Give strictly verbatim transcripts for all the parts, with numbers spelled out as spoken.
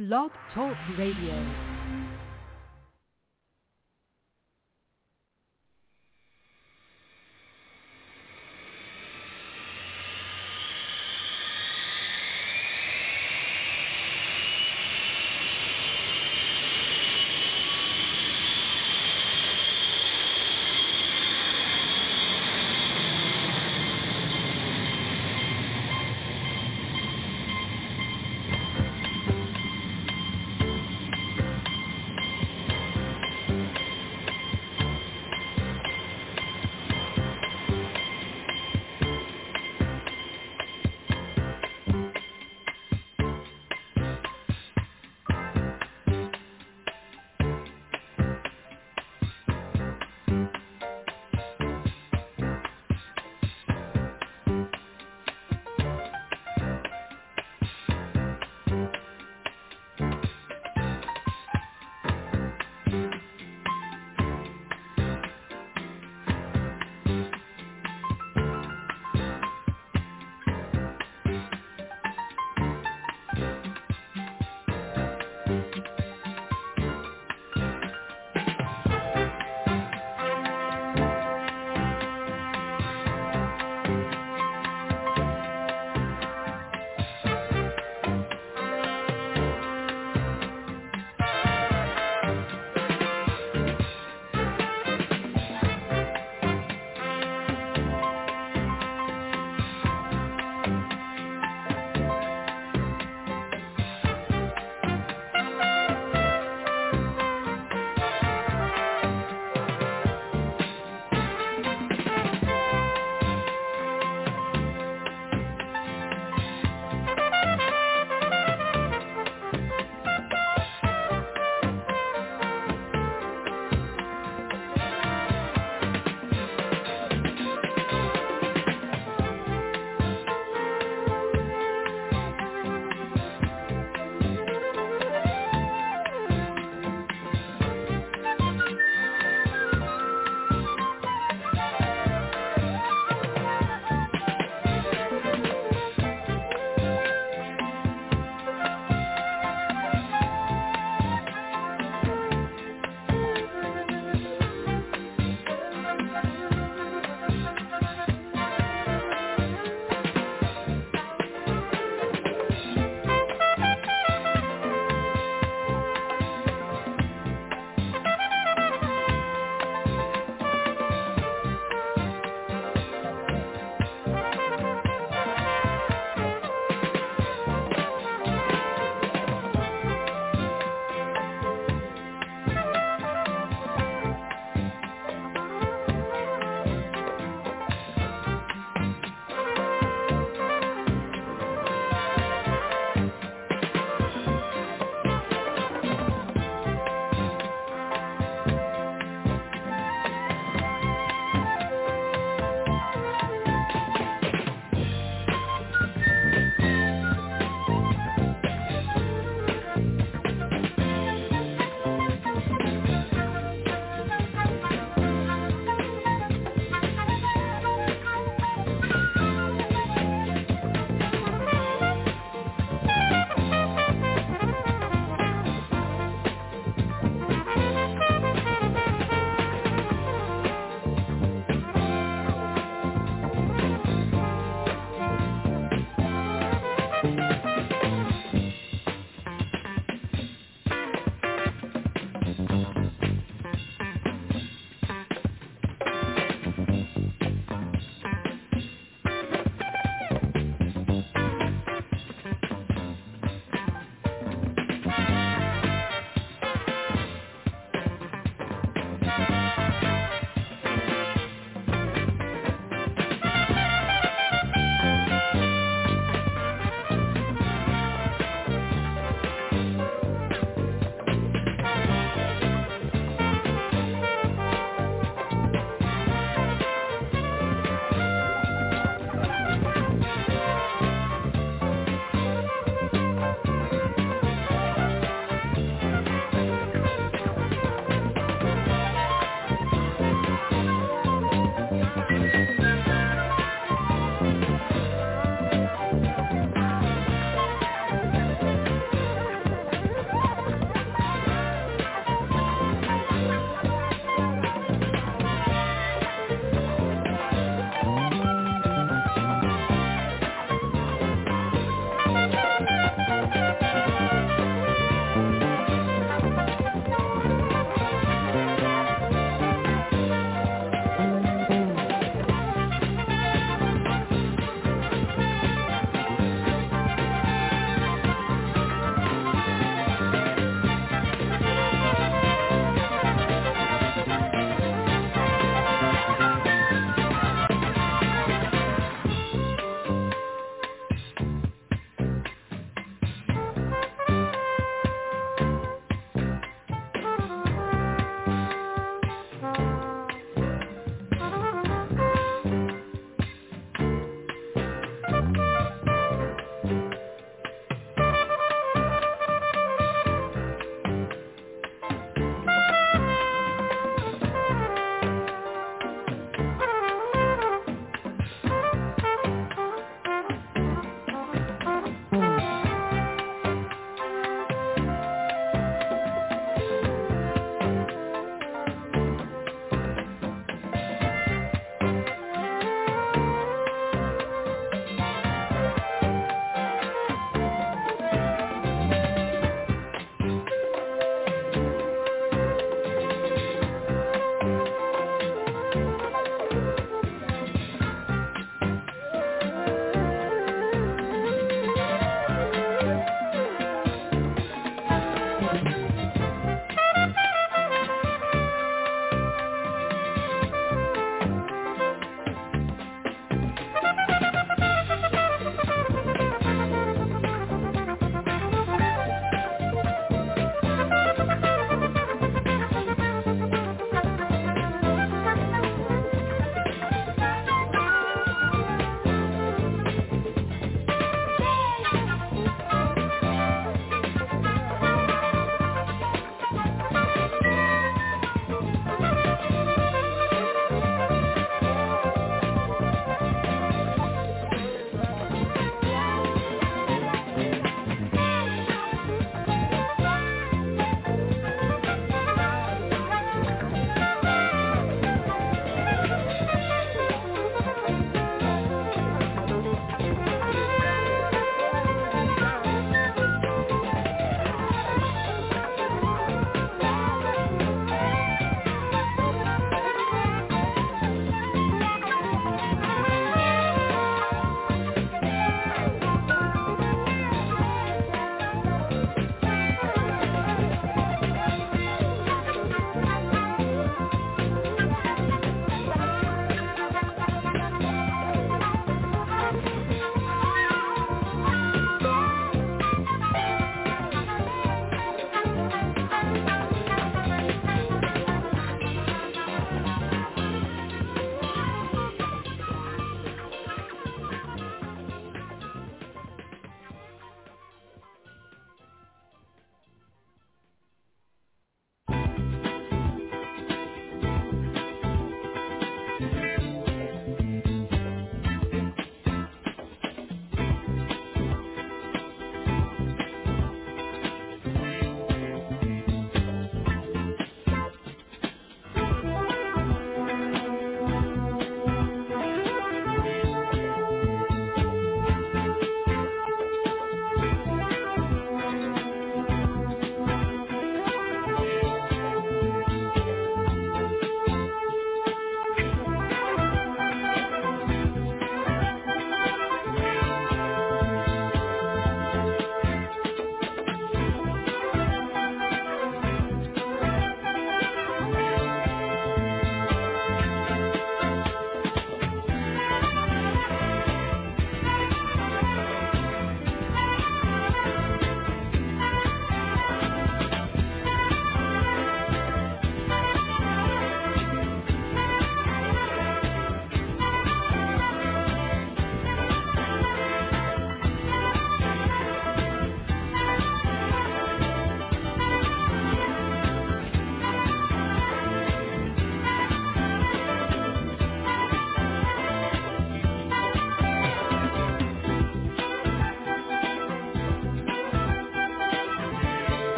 Blog Talk Radio.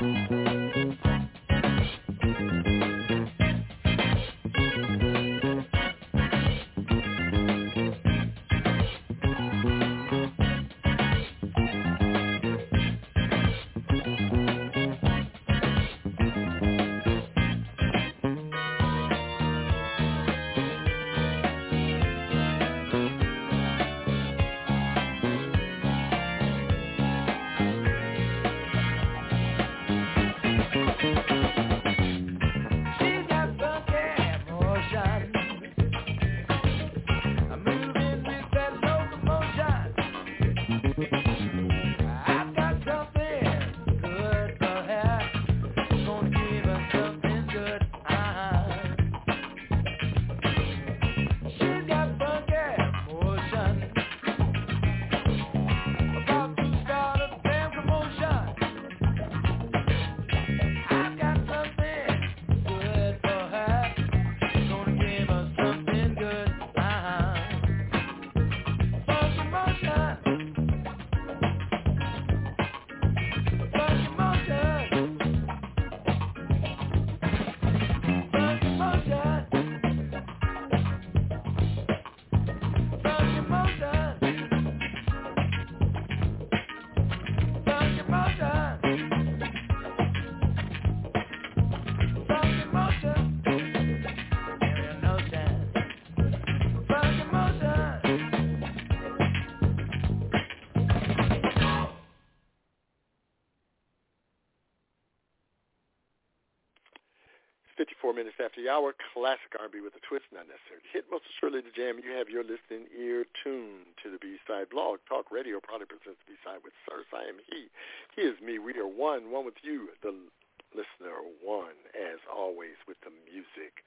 fifty-four minutes after the hour, classic R and B with a twist, not necessarily hit. Most assuredly the jam. You have your listening ear tuned to the B-Side Blog Talk Radio. Proudly presents the B-Side with Sirs. I am he. He is me. We are one. One with you, the listener. One, as always, with the music.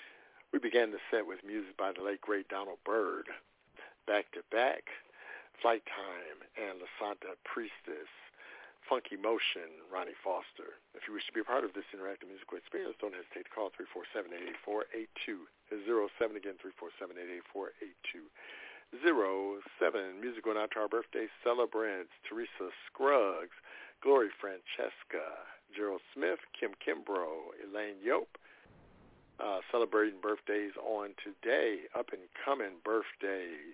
We began the set with music by the late, great Donald Byrd. Back to back, Flight Time and La Santa Priestess. Funky Motion, Ronnie Foster. If you wish to be a part of this interactive musical experience, don't hesitate to call three four seven, eight eight four, eight two zero seven. Again, three four seven, eight eight four, eight two zero seven. Music going out to our birthday celebrants, Teresa Scruggs, Glory Francesca, Gerald Smith, Kim Kimbrough, Elaine Yope. Uh, celebrating birthdays on today, up-and-coming birthdays.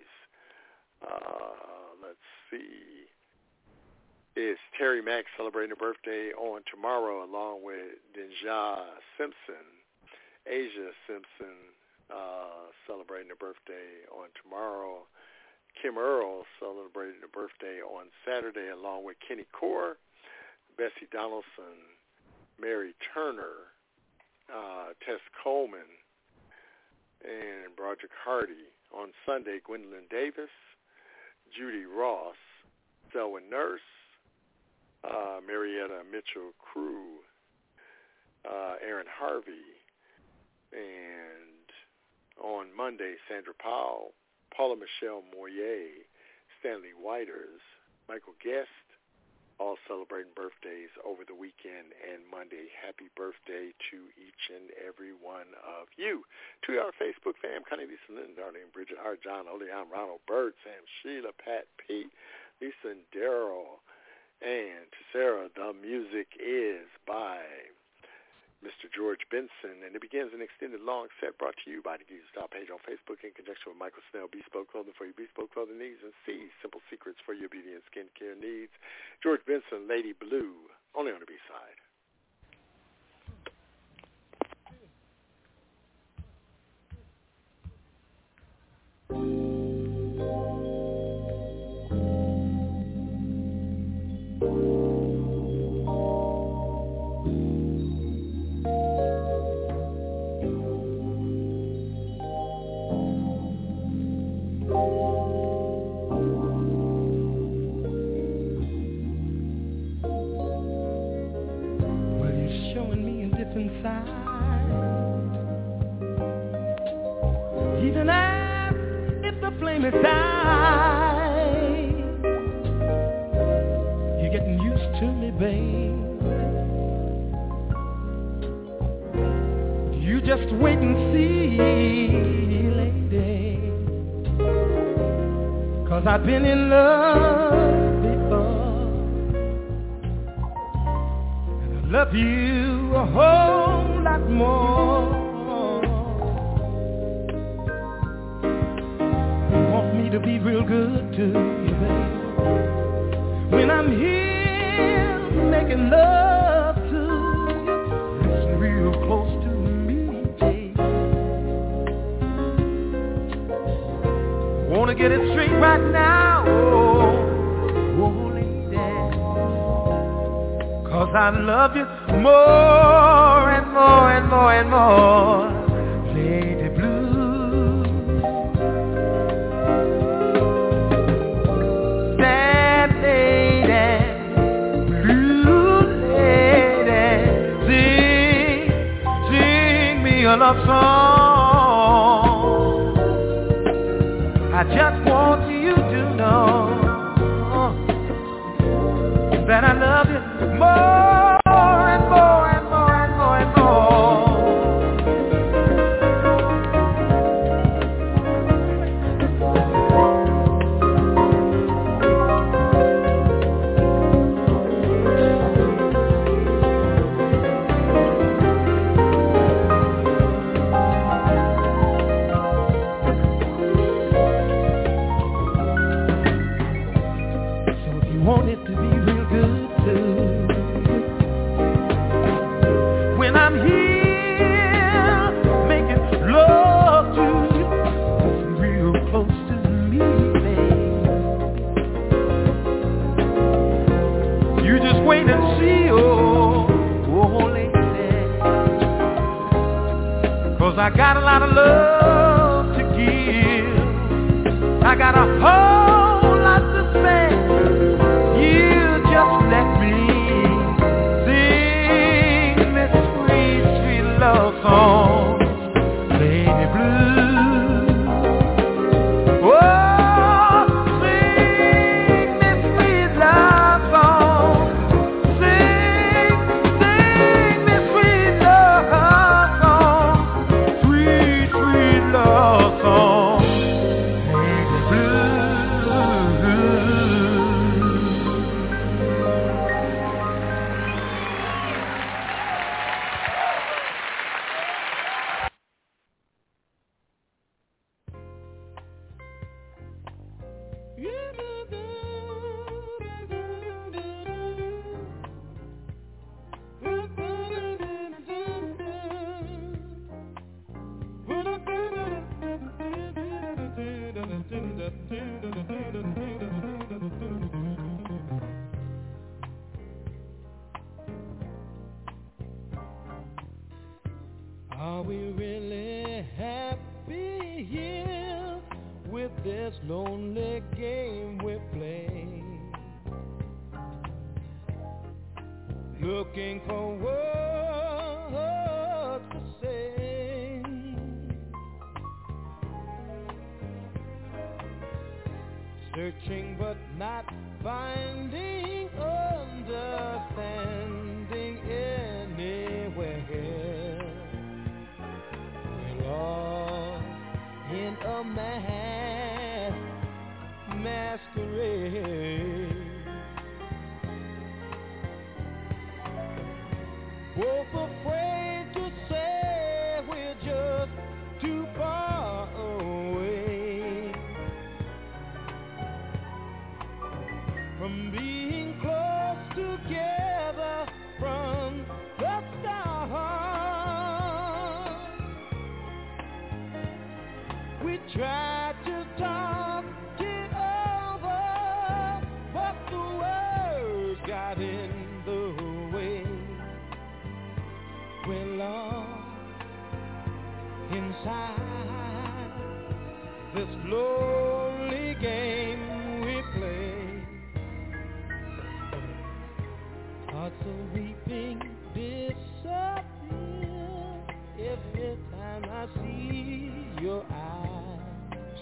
Uh, let's see. It's Terry Mack celebrating her birthday on tomorrow, along with Denja Simpson, Asia Simpson uh, celebrating her birthday on tomorrow. Kim Earl celebrating her birthday on Saturday, along with Kenny Core, Bessie Donaldson, Mary Turner, uh, Tess Coleman, and Broderick Hardy. On Sunday, Gwendolyn Davis, Judy Ross, Selwyn Nurse, Uh, Marietta Mitchell Crew, uh, Aaron Harvey, and on Monday, Sandra Powell, Paula Michelle Moyer, Stanley Whiters, Michael Guest, all celebrating birthdays over the weekend and Monday. Happy birthday to each and every one of you. To our Facebook fam, Connie, Lisa, Lynn, Darlene, Bridget, Art, John, Olean, Ronald, Bird, Sam, Sheila, Pat, Pete, Lisa, and Daryl. And to Sarah, the music is by Mister George Benson, and it begins an extended long set brought to you by the Geezer Style page on Facebook in conjunction with Michael Snell, Bespoke Clothing for your bespoke clothing needs, and C, Simple Secrets for your beauty and skincare needs. George Benson, Lady Blue, only on the B-side. Even as if the flame is died, you're getting used to me, babe. You just wait and see, lady, 'cause I've been in love before, and I love you a whole lot more. Want me to be real good to you, baby. When I'm here making love to you, listen real close to me, baby. Wanna get it straight right now, oh, oh lady. Cause I love you more and more and more and more, Lady Blue. Sad lady, blue lady, sing, sing me a love song. I just want you to know that I love you more and more and more and more and more. So if you want it to be real good too, when I'm here making love to you, listen real close to me, baby. You just wait and see, oh, oh lady. Cause I got a lot of love to give. I got a whole lot to say. You just let me sing this sweet, sweet love song, Lady Blue. Oh, sing this sweet love song. Sing, sing this sweet love song. Sweet, sweet love song, Lady Blue. Are we really happy here with this lonely game we play? Looking for words to say, searching but not finding understanding anywhere. We're lost in a mass masquerade, both afraid to say we're just too far away from being close together from the start. We tried to talk it over, but the words got in the way. We're lost inside this lonely game we play. Hearts are weeping, disappear every time I see your eyes.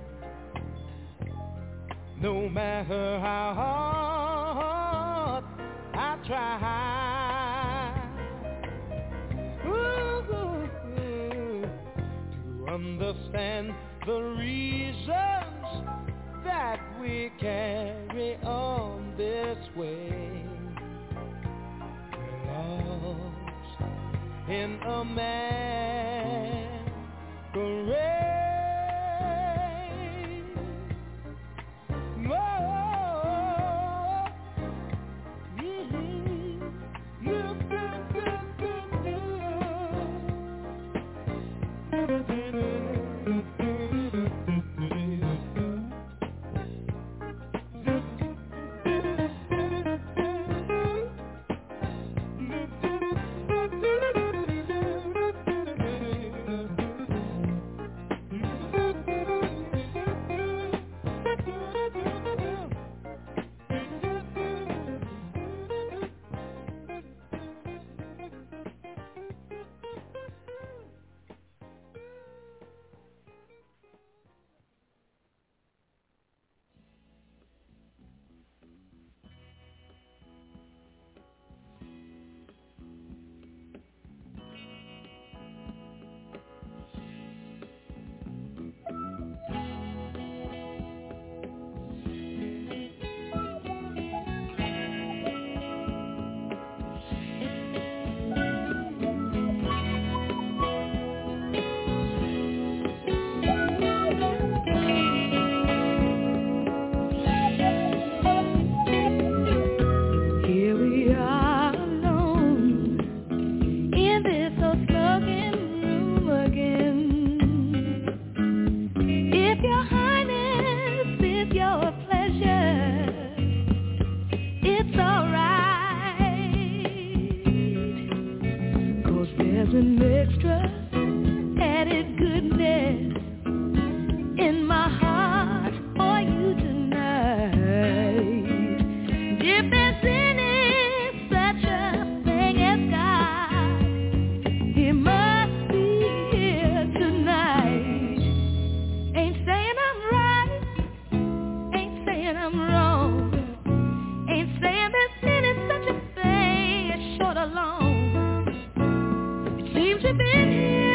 No matter how hard I try ooh, to understand the reasons that we carry on this way. We're in a masquerade. Seems to be here.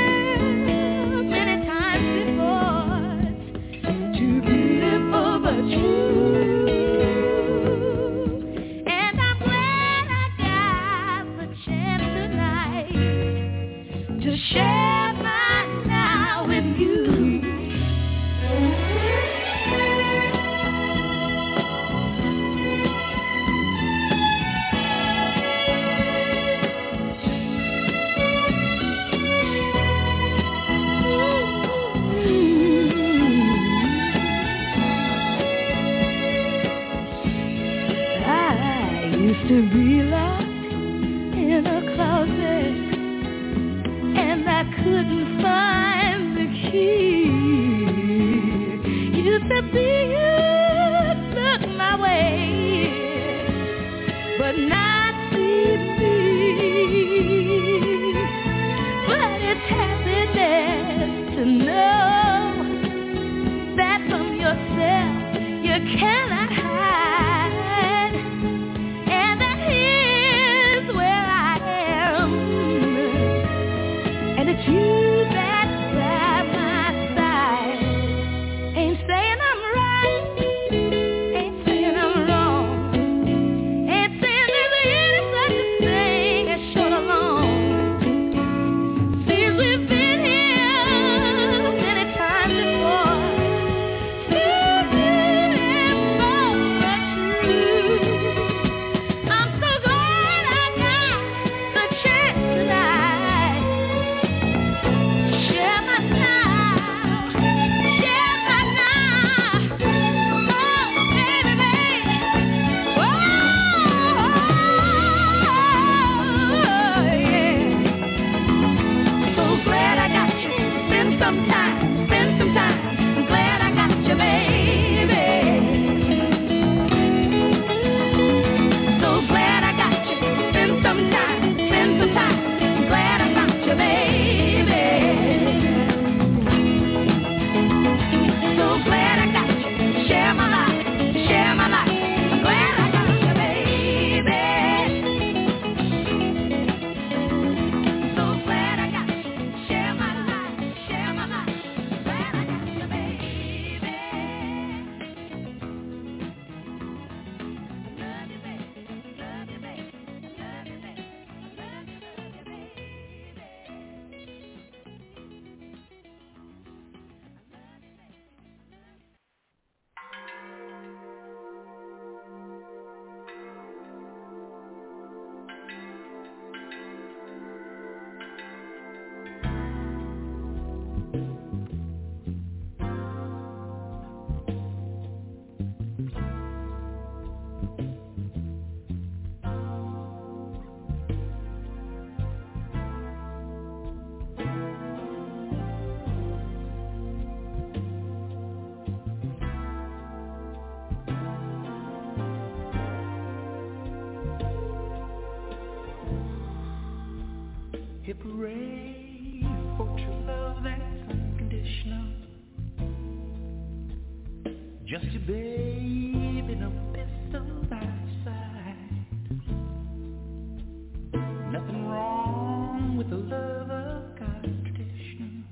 Hip hooray for true love that's unconditional. Just your baby, no pistols outside. Nothing wrong with the love of God's tradition.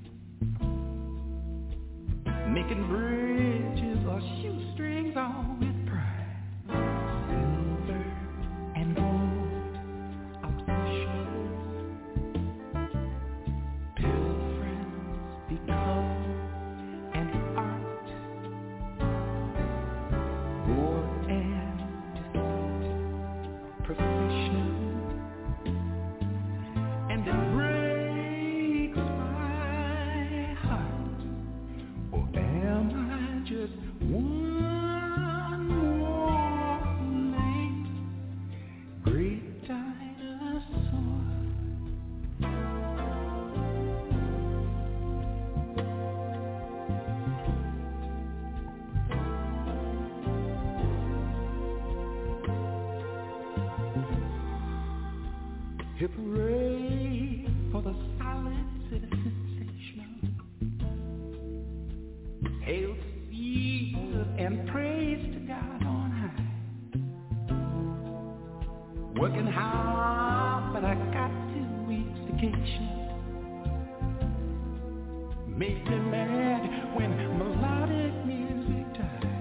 Making bridges or shoestrings all with pride. Silver and gold, oppositions. Pilgrims become an art. War and deceit, profession. And it breaks my heart. Or am I just one more late great dinosaur? Hip hooray for the solid citizen sensational. Hail to Jesus and praise to God on high. Working hard, but I got two weeks vacation. Made me mad when melodic music died.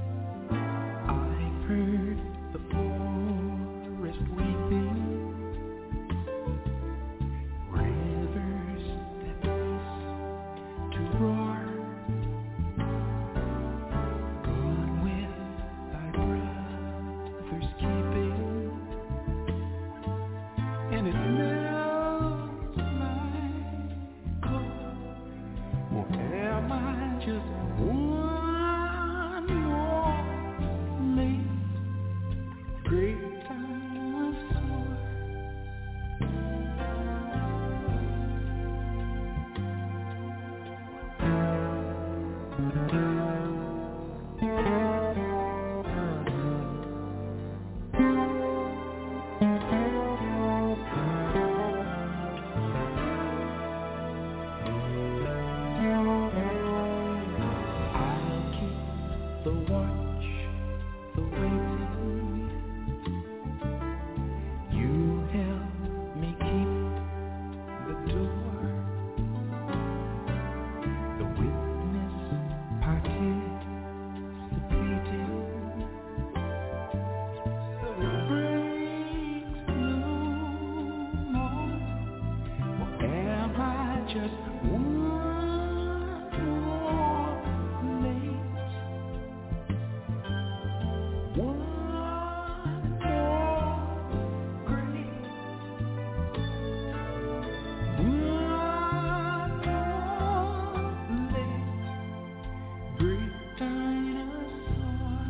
I've heard the forest weeping. Rivers that cease to roar. Gone with thy brother's keeping. And it melts my core. Or am I just one more late great dinosaur? I'll keep the watch, the waiting. You help me keep the door. The witness participating. So it breaks no more. Or am I just one more late? One more great. One more late great dinosaur.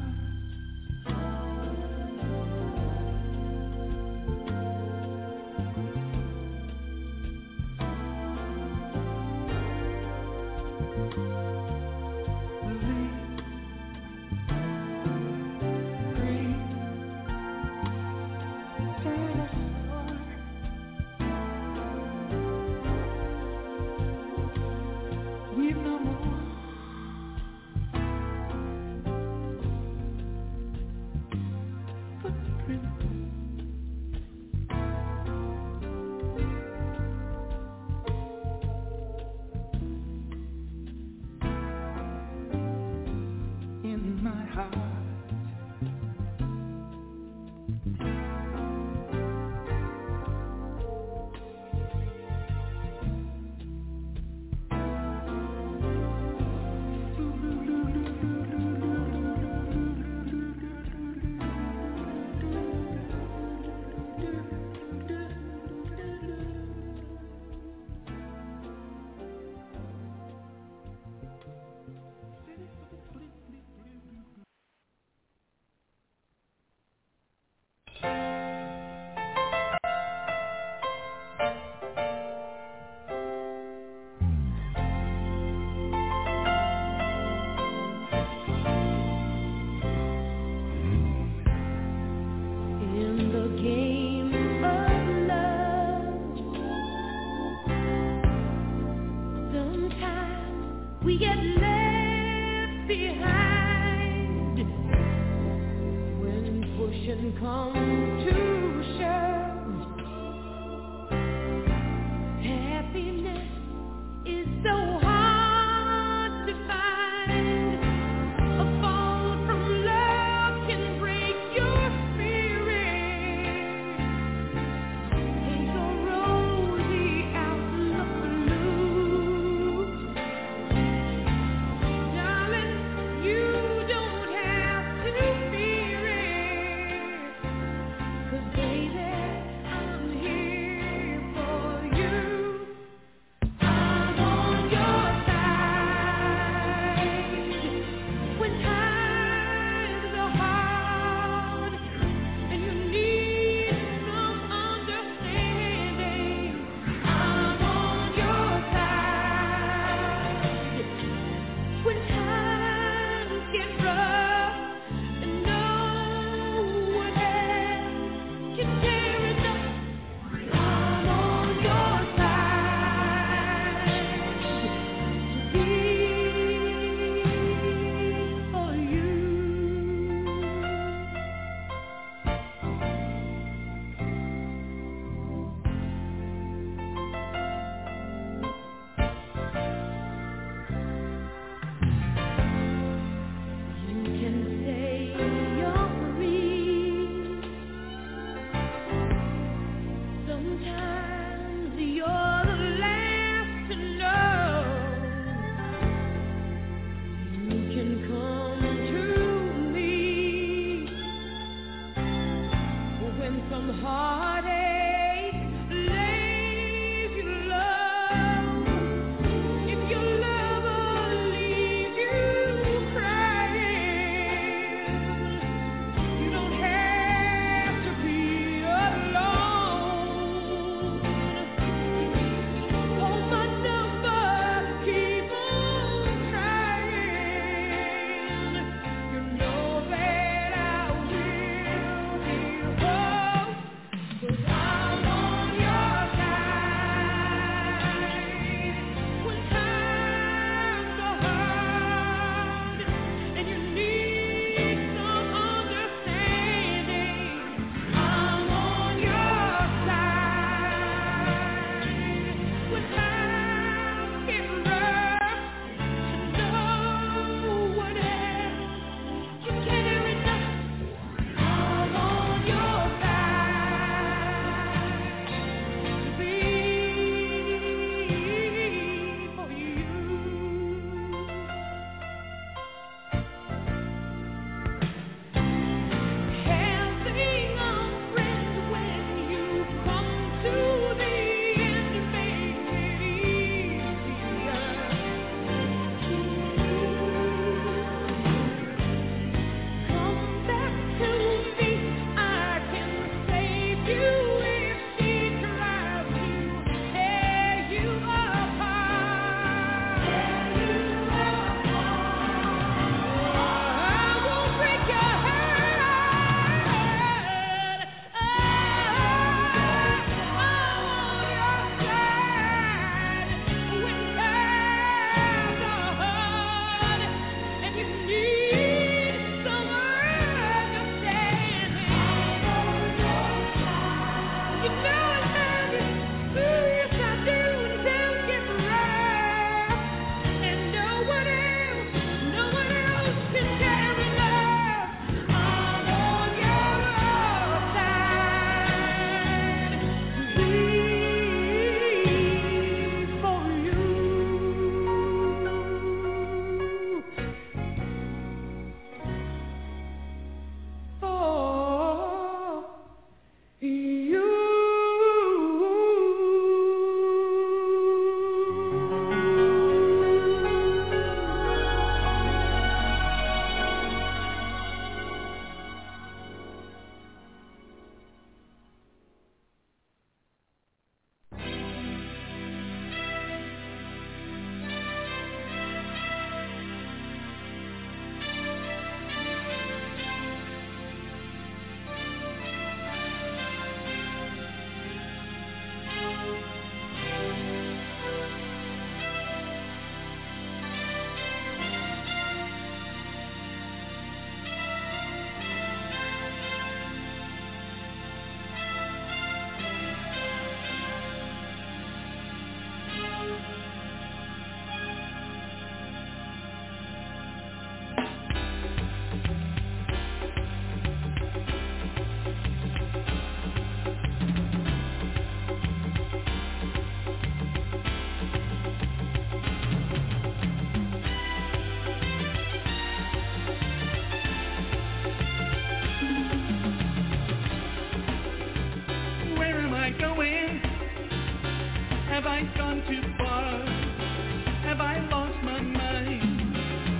Have I gone too far? Have I lost my mind?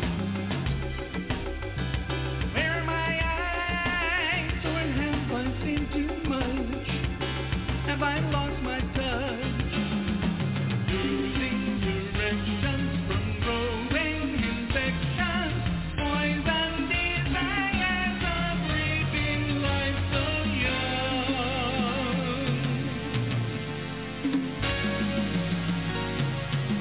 Where are my eyes? Or have I seen too much? Have I lost my touch? Losing directions from growing infections, poison desires of breathing life so young.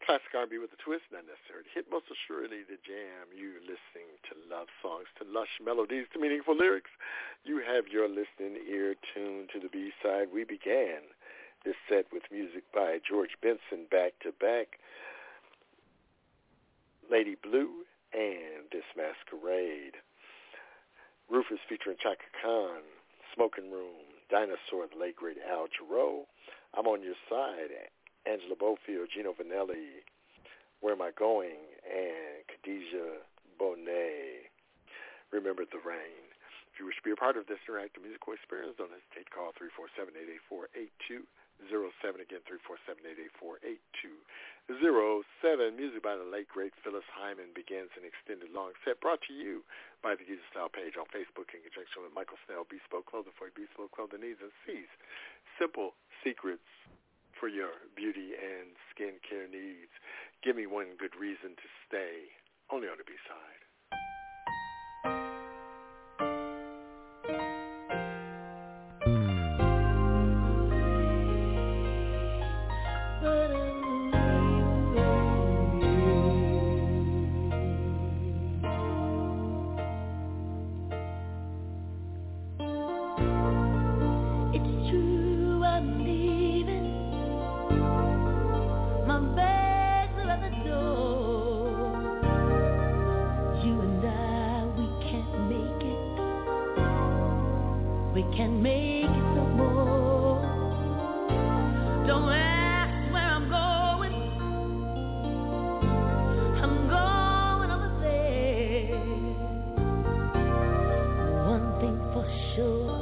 Classic R and B with a twist, not necessary to hit, most assuredly the jam. You're listening to love songs, to lush melodies, to meaningful lyrics. You have your listening ear tuned to the B-side. We began this set with music by George Benson, back-to-back, Lady Blue, and This Masquerade. Rufus featuring Chaka Khan, Smoking Room, Dinosaur, the late great Al Jarreau, I'm on Your Side, Angela Bofield, Gino Vanelli, Where Am I Going, and Khadijah Bonet, Remember the Rain. If you wish to be a part of this interactive musical experience, don't hesitate to call three four seven, eight eight four, eight two zero seven. Again, three four seven, eight eight four, eight two zero seven. Music by the late, great Phyllis Hyman begins an extended long set brought to you by the Geezer Style page on Facebook in conjunction with Michael Snell, Bespoke Clothing for your Bespoke Clothing needs and sees. Simple secrets for your beauty and skincare needs. Give me one good reason to stay, only on the B-side. Can make it no more. Don't ask where I'm going. I'm going over there. One thing for sure,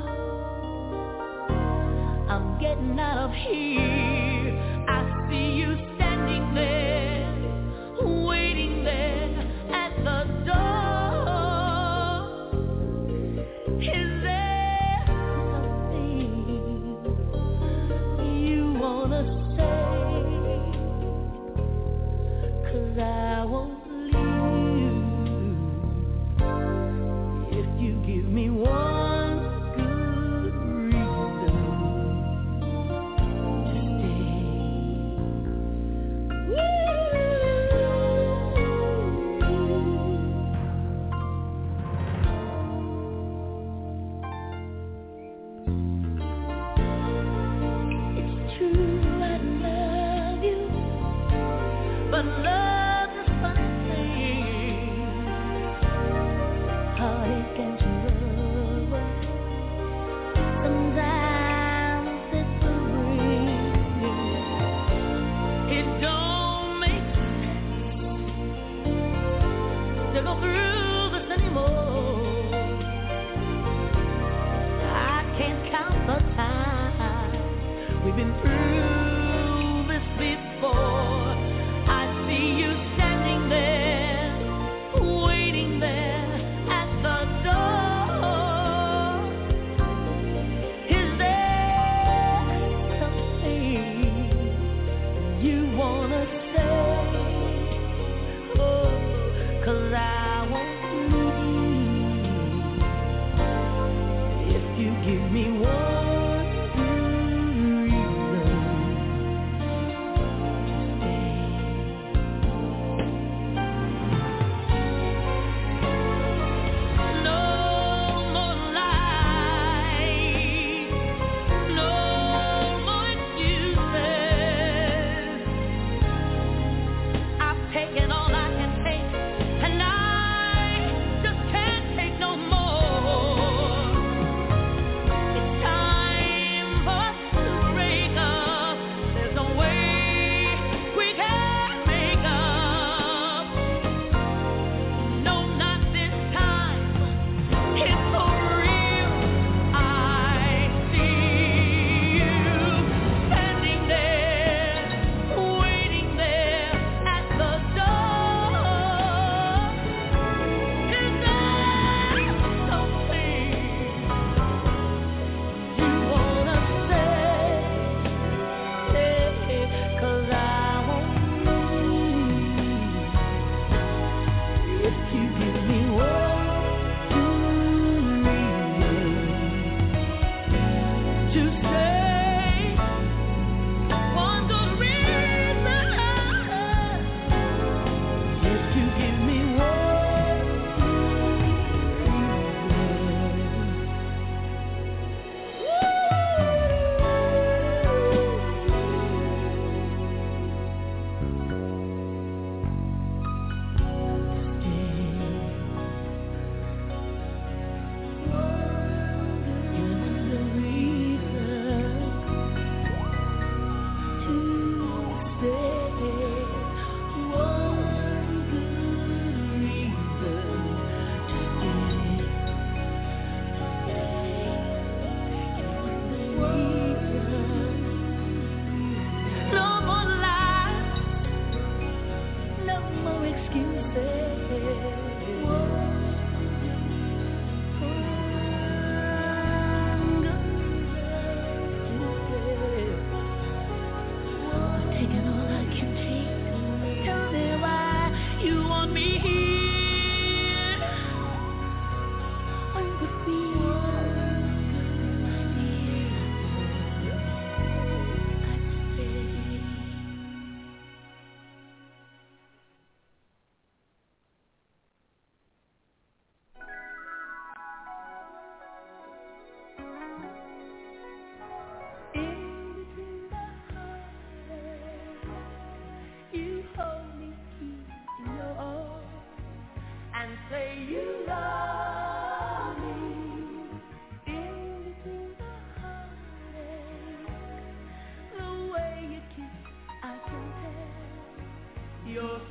I'm getting out of here. I see you standing there, waiting there at the door. Is there I won't leave if you give me one good reason to stay. It's true I love you, but love been through this before. I see you standing there, waiting there at the door. Is there something you wanna say? Oh, 'cause I won't leave if you give me one.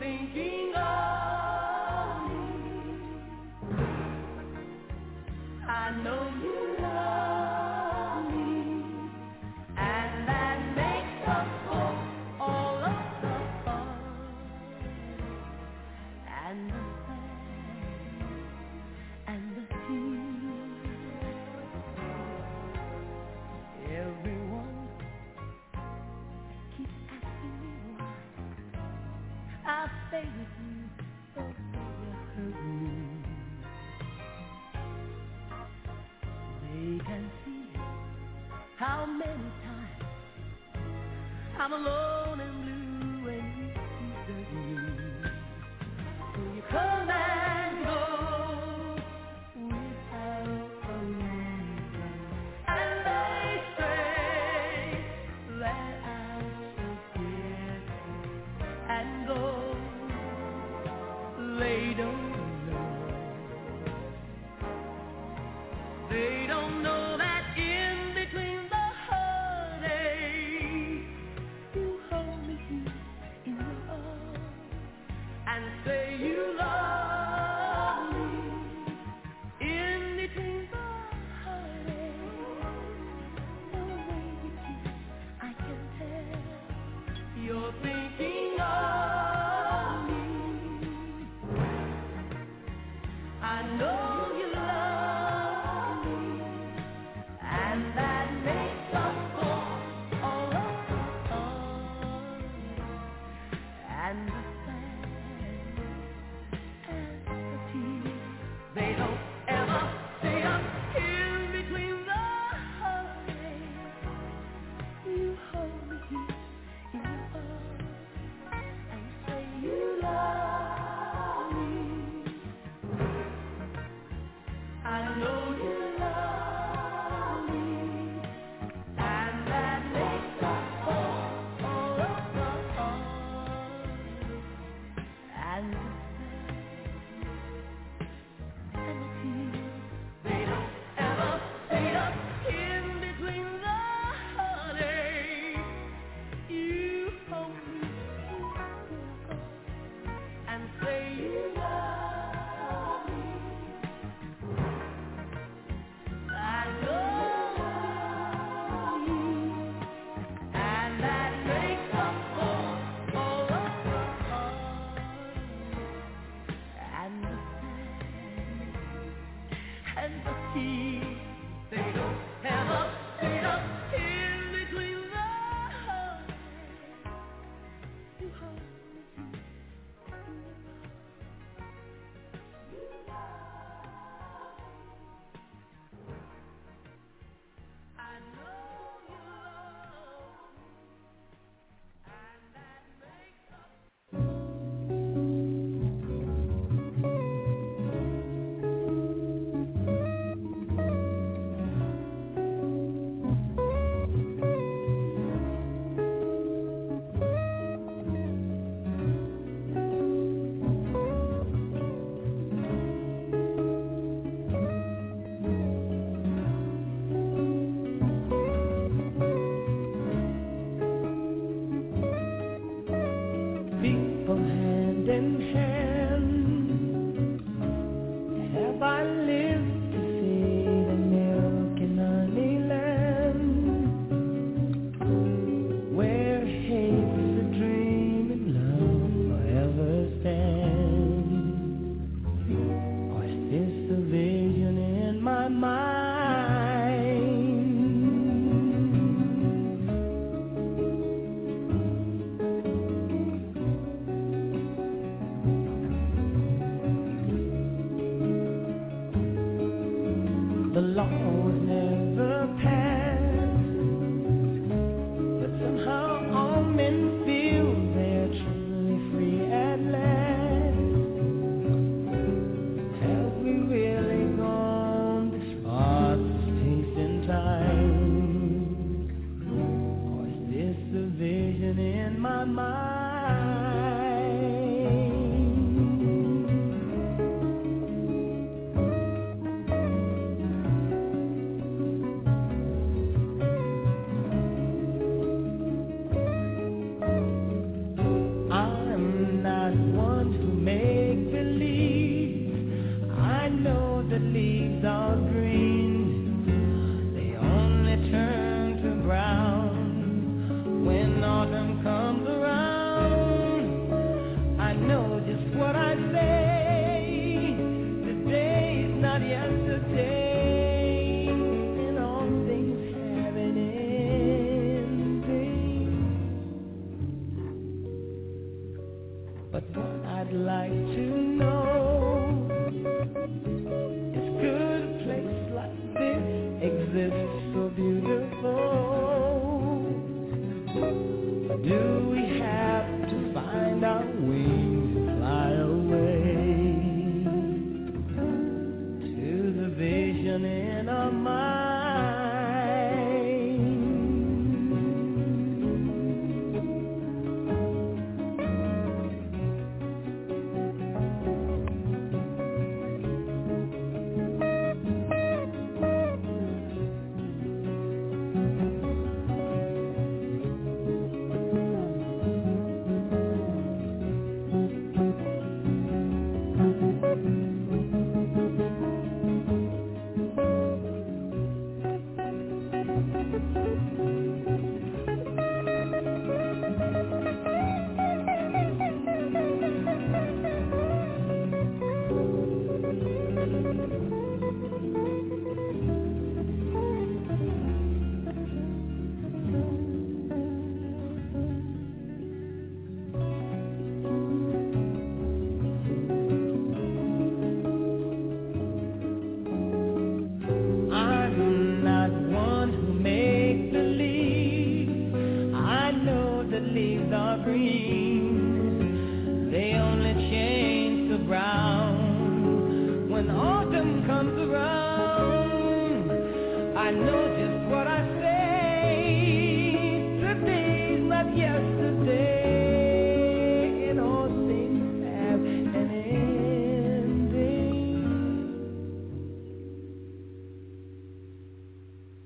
thinking of me. I know you love me, and that makes up for all of the fun and the sad and the tears. Everyone keeps asking me why I'll stay with you, oh, you hurt me. They can see how many times I'm alone and blue and you desert me. So you come and go without a reason, and they say that I'm so scared and go. They don't know. They don't know that in between the heartache, you hold me here in your arms and say you love me. In between the heartache, the way you kiss, I can tell you're thinking of me. I know you love me, and that makes up for all of the fun and the sad and the tears. They don't ever stay up in between the heartache. You hold me here in your arms and say you love me. I know you love me, and that makes up for all of the fun and the sad and the tears. They don't ever stay up in between the heartache. You hold me in your arms and say you love me. I love you, and that makes up for all of the fun and the sad and the tears. They don't ever stay up in between the heartache. You hold me here in your arms. You love me. I know you love me, and that makes up. People hand in hand, have I lived to see the milk and honey land, where hate's a dream and love forever stands? Or is this a vision in my mind? The law was never passed, but somehow all men feel they're truly free at last. Have we really gone this far to taste in time? Or is this a vision in my mind? I'm not one But what I'd like to know is, could a place like this exist so beautiful? Do we have to find our wings and fly away to the vision in our mind?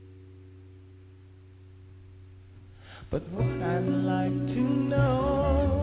But what I'd like to know